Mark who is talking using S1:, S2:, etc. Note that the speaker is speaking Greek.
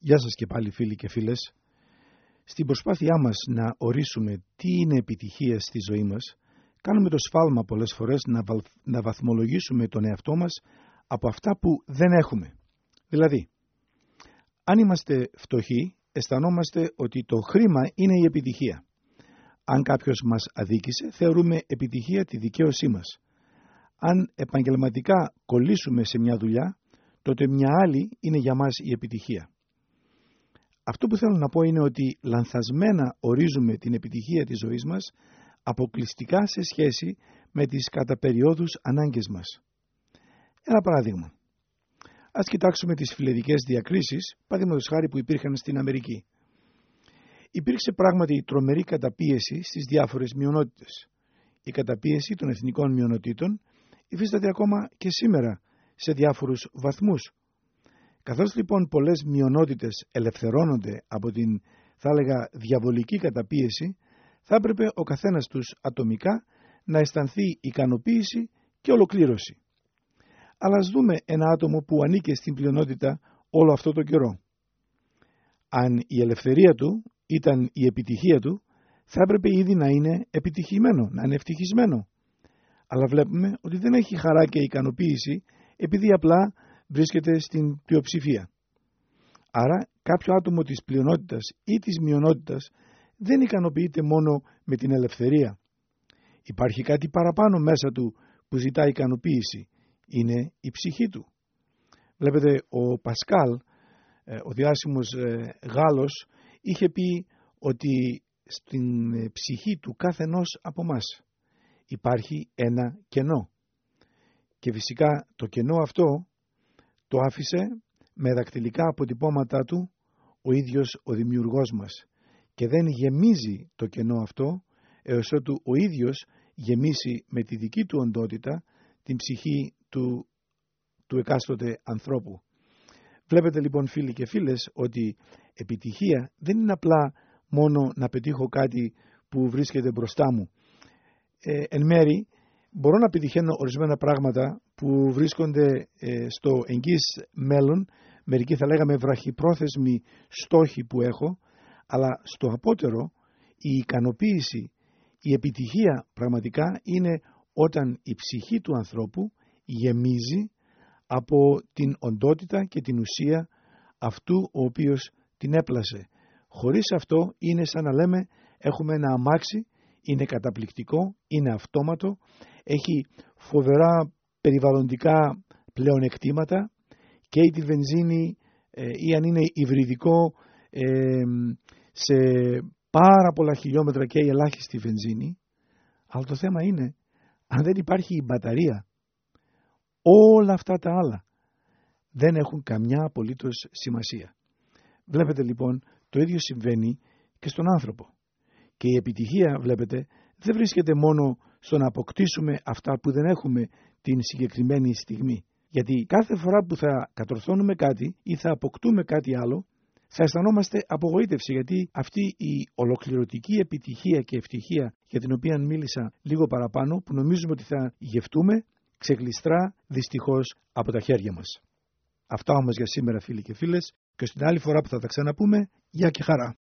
S1: Γεια σας και πάλι φίλοι και φίλες. Στην προσπάθειά μας να ορίσουμε τι είναι επιτυχία στη ζωή μας, κάνουμε το σφάλμα πολλές φορές να βαθμολογήσουμε τον εαυτό μας από αυτά που δεν έχουμε. Δηλαδή, αν είμαστε φτωχοί, αισθανόμαστε ότι το χρήμα είναι η επιτυχία. Αν κάποιος μας αδίκησε, θεωρούμε επιτυχία τη δικαίωσή μας. Αν επαγγελματικά κολλήσουμε σε μια δουλειά, τότε μια άλλη είναι για μας η επιτυχία. Αυτό που θέλω να πω είναι ότι λανθασμένα ορίζουμε την επιτυχία της ζωής μας αποκλειστικά σε σχέση με τις κατά περιόδους ανάγκες μας. Ένα παράδειγμα. Ας κοιτάξουμε τις φιλετικές διακρίσεις, παραδείγματος χάρη που υπήρχαν στην Αμερική. Υπήρξε πράγματι τρομερή καταπίεση στις διάφορες μειονότητες. Η καταπίεση των εθνικών μειονοτήτων υφίσταται ακόμα και σήμερα σε διάφορους βαθμούς. Καθώς λοιπόν πολλές μειονότητες ελευθερώνονται από την, θα έλεγα, διαβολική καταπίεση, θα έπρεπε ο καθένας τους ατομικά να αισθανθεί ικανοποίηση και ολοκλήρωση. Αλλά ας δούμε ένα άτομο που ανήκε στην πλειονότητα όλο αυτό το καιρό. Αν η ελευθερία του ήταν η επιτυχία του, θα έπρεπε ήδη να είναι επιτυχημένο, να είναι ευτυχισμένο. Αλλά βλέπουμε ότι δεν έχει χαρά και ικανοποίηση επειδή απλά βρίσκεται στην πλειοψηφία. Άρα κάποιο άτομο της πλειονότητας ή της μειονότητας δεν ικανοποιείται μόνο με την ελευθερία. Υπάρχει κάτι παραπάνω μέσα του που ζητά ικανοποίηση. Είναι η ψυχή του. Βλέπετε, ο Πασκάλ, ο διάσημος Γάλλος, είχε πει ότι στην ψυχή του κάθε ενός από μας υπάρχει ένα κενό. Και φυσικά το κενό αυτό το άφησε με δακτυλικά αποτυπώματά του ο ίδιος ο δημιουργός μας και δεν γεμίζει το κενό αυτό έως ότου ο ίδιος γεμίσει με τη δική του οντότητα την ψυχή του εκάστοτε ανθρώπου. Βλέπετε λοιπόν φίλοι και φίλες ότι επιτυχία δεν είναι απλά μόνο να πετύχω κάτι που βρίσκεται μπροστά μου. Εν μέρη μπορώ να πετυχαίνω ορισμένα πράγματα που βρίσκονται στο εγγύς μέλλον, μερικοί θα λέγαμε βραχυπρόθεσμοι στόχοι που έχω, αλλά στο απότερο η ικανοποίηση, η επιτυχία πραγματικά είναι όταν η ψυχή του ανθρώπου γεμίζει από την οντότητα και την ουσία αυτού ο οποίος την έπλασε. Χωρίς αυτό είναι σαν να λέμε έχουμε ένα αμάξι, είναι καταπληκτικό, είναι αυτόματο, έχει φοβερά περιβαλλοντικά πλεονεκτήματα, καίει τη βενζίνη ή αν είναι υβριδικό σε πάρα πολλά χιλιόμετρα καίει ελάχιστη βενζίνη. Αλλά το θέμα είναι, αν δεν υπάρχει η μπαταρία, όλα αυτά τα άλλα δεν έχουν καμιά απολύτως σημασία. Βλέπετε λοιπόν, το ίδιο συμβαίνει και στον άνθρωπο. Και η επιτυχία, βλέπετε, δεν βρίσκεται μόνο στο να αποκτήσουμε αυτά που δεν έχουμε την συγκεκριμένη στιγμή. Γιατί κάθε φορά που θα κατορθώνουμε κάτι ή θα αποκτούμε κάτι άλλο, θα αισθανόμαστε απογοήτευση, γιατί αυτή η ολοκληρωτική επιτυχία και ευτυχία για την οποία μίλησα λίγο παραπάνω, που νομίζουμε ότι θα γευτούμε, ξεκλειστρά δυστυχώς από τα χέρια μας. Αυτά όμως για σήμερα φίλοι και φίλες, και στην άλλη φορά που θα τα ξαναπούμε, γεια και χαρά.